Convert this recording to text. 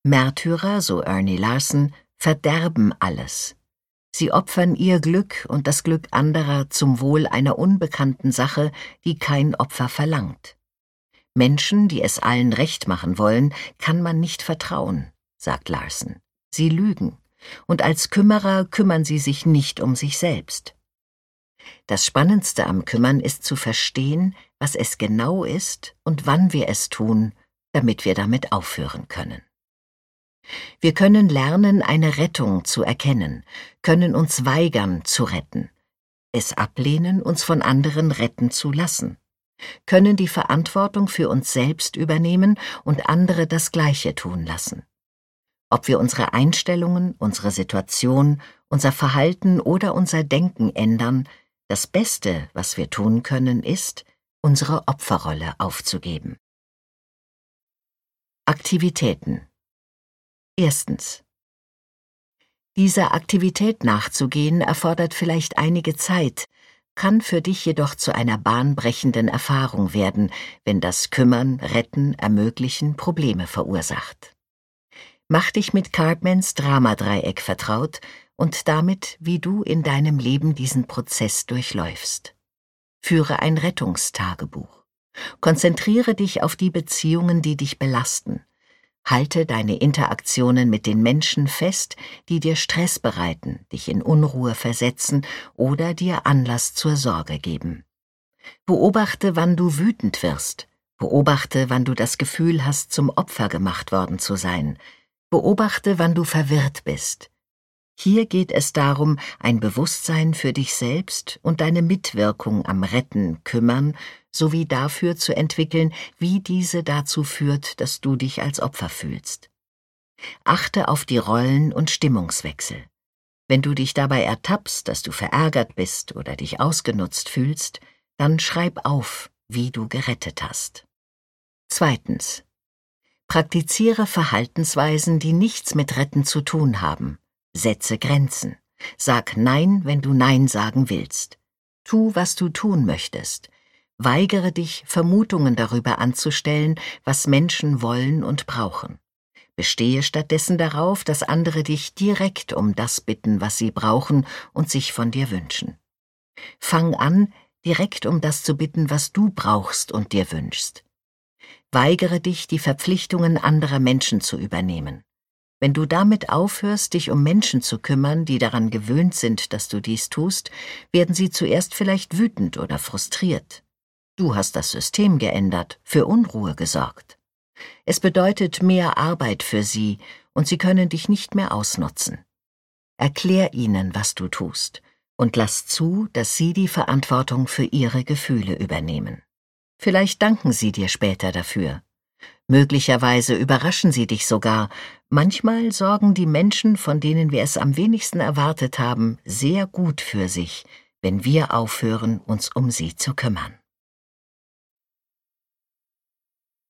Märtyrer, so Ernie Larson, verderben alles. Sie opfern ihr Glück und das Glück anderer zum Wohl einer unbekannten Sache, die kein Opfer verlangt. Menschen, die es allen recht machen wollen, kann man nicht vertrauen, sagt Larson. Sie lügen, und als Kümmerer kümmern sie sich nicht um sich selbst. Das Spannendste am Kümmern ist zu verstehen, was es genau ist und wann wir es tun, damit wir damit aufhören können. Wir können lernen, eine Rettung zu erkennen, können uns weigern zu retten, es ablehnen, uns von anderen retten zu lassen, können die Verantwortung für uns selbst übernehmen und andere das Gleiche tun lassen. Ob wir unsere Einstellungen, unsere Situation, unser Verhalten oder unser Denken ändern, das Beste, was wir tun können, ist, unsere Opferrolle aufzugeben. Aktivitäten. Erstens. Dieser Aktivität nachzugehen erfordert vielleicht einige Zeit, kann für dich jedoch zu einer bahnbrechenden Erfahrung werden, wenn das Kümmern, Retten, Ermöglichen Probleme verursacht. Mach dich mit Cartmans Dramadreieck vertraut und damit, wie du in deinem Leben diesen Prozess durchläufst. Führe ein Rettungstagebuch. Konzentriere dich auf die Beziehungen, die dich belasten. Halte deine Interaktionen mit den Menschen fest, die dir Stress bereiten, dich in Unruhe versetzen oder dir Anlass zur Sorge geben. Beobachte, wann du wütend wirst. Beobachte, wann du das Gefühl hast, zum Opfer gemacht worden zu sein. Beobachte, wann du verwirrt bist. Hier geht es darum, ein Bewusstsein für dich selbst und deine Mitwirkung am Retten, Kümmern sowie dafür zu entwickeln, wie diese dazu führt, dass du dich als Opfer fühlst. Achte auf die Rollen- und Stimmungswechsel. Wenn du dich dabei ertappst, dass du verärgert bist oder dich ausgenutzt fühlst, dann schreib auf, wie du gerettet hast. Zweitens. Praktiziere Verhaltensweisen, die nichts mit Retten zu tun haben. Setze Grenzen. Sag Nein, wenn du Nein sagen willst. Tu, was du tun möchtest. Weigere dich, Vermutungen darüber anzustellen, was Menschen wollen und brauchen. Bestehe stattdessen darauf, dass andere dich direkt um das bitten, was sie brauchen und sich von dir wünschen. Fang an, direkt um das zu bitten, was du brauchst und dir wünschst. Weigere dich, die Verpflichtungen anderer Menschen zu übernehmen. Wenn du damit aufhörst, dich um Menschen zu kümmern, die daran gewöhnt sind, dass du dies tust, werden sie zuerst vielleicht wütend oder frustriert. Du hast das System geändert, für Unruhe gesorgt. Es bedeutet mehr Arbeit für sie und sie können dich nicht mehr ausnutzen. Erklär ihnen, was du tust und lass zu, dass sie die Verantwortung für ihre Gefühle übernehmen. Vielleicht danken sie dir später dafür. Möglicherweise überraschen sie dich sogar. Manchmal sorgen die Menschen, von denen wir es am wenigsten erwartet haben, sehr gut für sich, wenn wir aufhören, uns um sie zu kümmern.